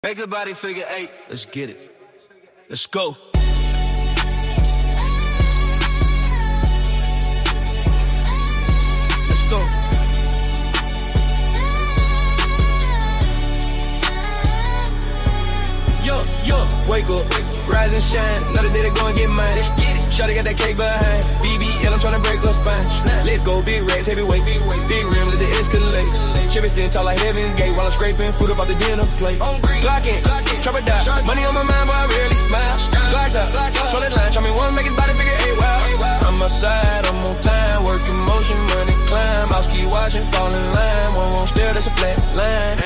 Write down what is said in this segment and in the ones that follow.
Make a body figure 8. Let's get it. Let's go. Let's go. Yo, wake up, rise and shine. Another day to go and get mine. Let's get it. Shawty got that cake behind. BBL, I'm tryna break her spine. Let's go, big racks, heavyweight, big rims, let the escalate. Chevy sitting tall like Heaven's Gate while I'm scraping food up off the dinner plate. Glockin', chop it down. Money on my mind, but I rarely smile. Glocks up, show that line. Try me one, make his body figure 8. Wow. I'm outside, I'm on time, working motion, money climb. I'll keep watching, fall in line. One won't stare, that's a flat line.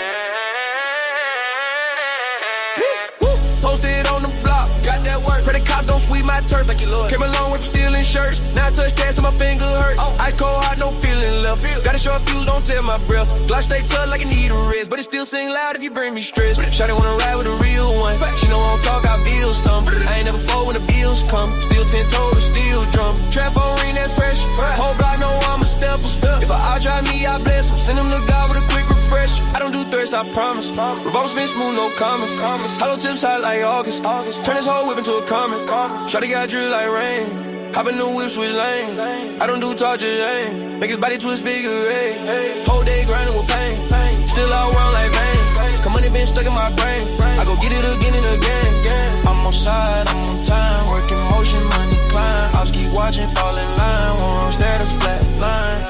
Posted on the block, got that work. Pray the cops don't sweep my turf like you Lord. Came a long way from stealing shirts. Now I touch gas till my finger hurt. Ice cold hard, no feeling left. Got a short fuse, don't tell my breath. Glock stay tucked like I need a rest, but it still sing loud if you bring me stress. Shawty wanna ride with a real one. She know I don't talk, I feel something. I ain't never fall when the bills come. Still 10 toes, still drum. Trap phone ring, that's pressure. Whole block know I'm a stepper. If I try me, I bless him. Send him to God with a quick refresh. I don't do threats, I promise. Revolver spin smooth, no comments. Hollow tips hot like August. Turn this whole whip into a comet. Shawty got drill like rain. Hop in the whips with lane. I don't do talk, just aim. Make his body twist figure 8. Whole day grinding with pain. Still out round like vein. Come money been stuck in my brain. I go get it again and again. I'm on side, I'm on time. Working motion, money climb. I'll keep watching, fall in line. One wrong stare, that's a flat line.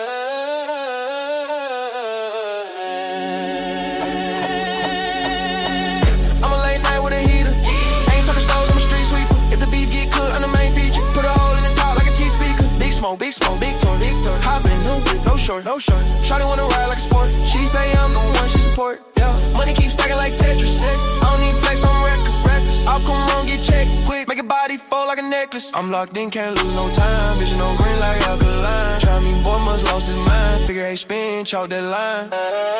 Big smoke, big toy. Hop in, no short. Shawty wanna ride like a sport. She say I'm the one she support. Yeah, money keep stacking like Tetris. I don't need flex, I'm reckless. I'll come around, get checked quick. Make your body fall like a necklace. I'm locked in, can't lose no time. Vision on green like alkaline. Try me, boy, must lost his mind. Figure 8 spin, chalk that line.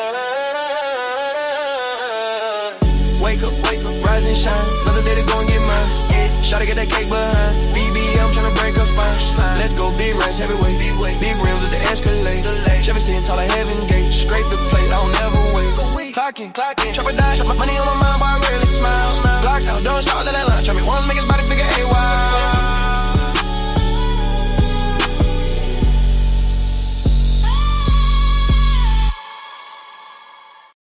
Wake up, rise and shine. Another day to go and get mine. Shawty get that cake behind. BBL, I'm tryna break her spine. Let's go, big racks, heavyweight, big rims with the escalate. Chevy sitting tall like Heaven's Gate. Scrape the plate, I don't never wait. Clockin', chop it down. Money on my mind, but I rarely smile. Glocks out, don't